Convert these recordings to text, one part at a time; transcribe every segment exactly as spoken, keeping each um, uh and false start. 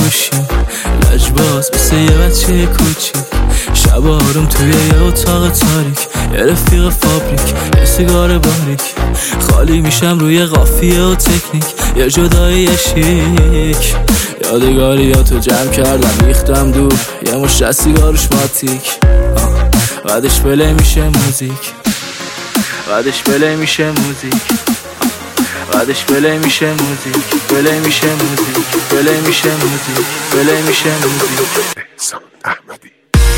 باشیم، لجباز مثل یه بچه کوچیک، شب آروم توی یه اتاق تاریک، یه رفیق فابریک، یه سیگار باریک، خالی میشم روی قافیه و تکنیک، یه جدایی شیک. یادگاریاتو جمع کردم ریختم دور، یه مشت از سیگارش ماتیک، بعدش بله میشه موزیک، بعدش بله میشه موزیک، بعدش بله میشه موزیک، بله میشه موزیک، بله میشه موزیک، بله میشه موزیک. احسان احمدی.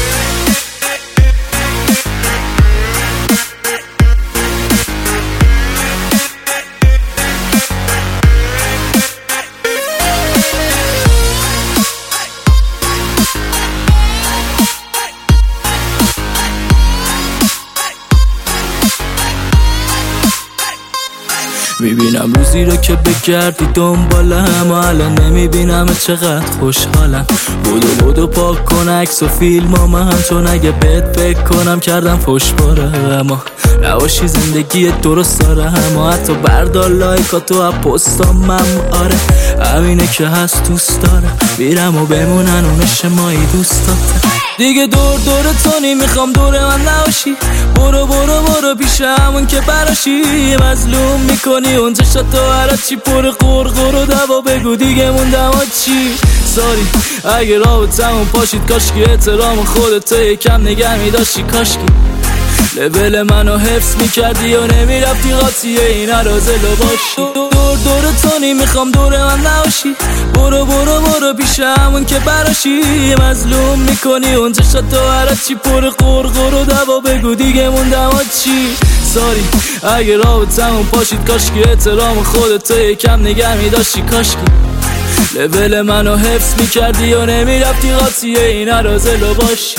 میبینم روزی رو که بگردی دنبالم، الان نمیبینم چقدر خوشحالم. بودو بودو پاک کن عکس و فیلم ها من، چون اگه بهت فکر کنم کردم فش باره. اما نباشی زندگی درست داره، اما حتی بردار لایکاتو از پستام من. آره همینه که هست دوست دارم، بیرم و بمونن اون شمایی دوست دارم. دیگه دور دور تو نمیخوام دور من نباشی، برو برو برو پیش همون که براشی. مظلوم میکنی اون چشاتو هرچی پر قرقر و دوا، بگو دیگه موندم ها چی. ساری اگه رابطمون پاشید کاشکی احترام خودتو یکم نگه میداشتی، کاشکی لبل منو حفظ میکردی و نمیرفتی قاطیه این رازلو باشی. دور دور تو نمیخوام دور من نباشی، برو برو برو پیش همون که براشی. مظلوم میکنی اون چشاتو هرچی پر قرقر و دوا، بگو دیگه موندم ها چی. ساری اگه رابطمون پاشید کاشکی احترام خودتو یکم نگه میداشتی، کاشکی لبل منو حفظ میکردی و نمیرفتی قاطیه این رازلو باشی.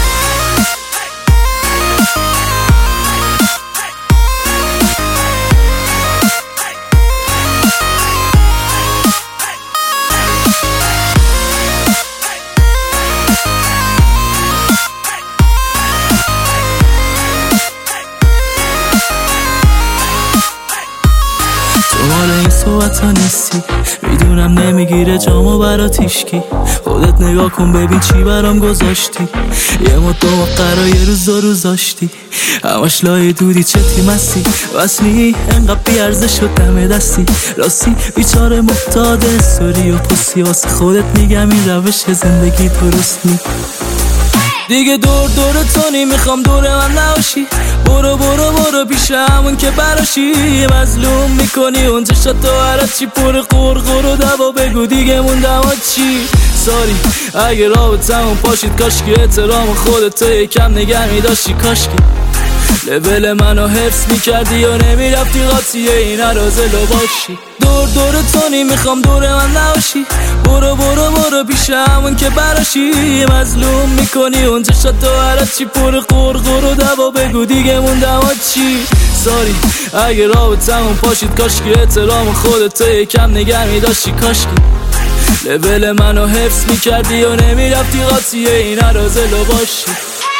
مال این صحبت ها نیستی، میدونم نمیگیره جامو برا تیشکی. خودت نگاه کن ببین چی برام گذاشتی، یه مدت قرار یه روز دو روز داشتی، همش لای دودی چه تیمستی. وصلی انقدر بیارزه شد دم دستی، راستی بیچاره محتاج استوری و پستی. واسه خودت میگم این روش زندگی درست نی. دیگه دور دور تو نمیخوام دور من نباشی، برو برو برو پیش همون که براشی. مظلوم میکنی اون چشاتو هرچی پر قرقر و دوا، بگو دیگه موندم ها چی. ساری اگه رابطمون پاشید کاشکی احترام خودتو یکم نگه میداشتی، کاشکی لبل منو حفظ میکردی و نمیرفتی قاطیه این رازلو باشی. دور دور تو نمیخوام دور من نباشی، برو برو برو پیش همون که براشی. مظلوم میکنی اون چشاتو هرچی پر قرقر و دوا، بگو دیگه موندم ها چی. ساری اگه رابطمون پاشید کاشکی احترام خودتو یکم نگه میداشتی، کاشکی لبل منو حفظ میکردی و نمیرفتی قاطیه این رازلو باشی.